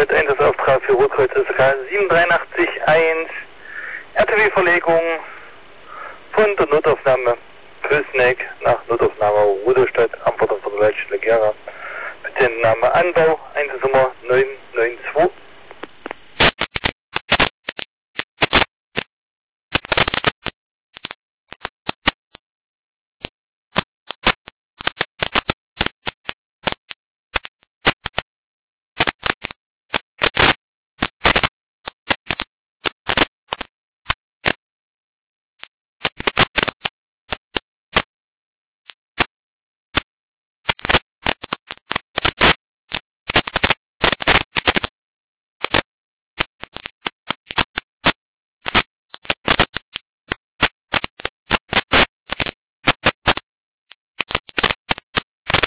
mit Einsatzaustrag für Rotkreuz SK 783-1, RTW-Verlegung von der Notaufnahme Pößneck nach Notaufnahme Rudolstadt, Anforderung von der Leitstelle Gera. Patientenname Anbau, Einsatznummer 9.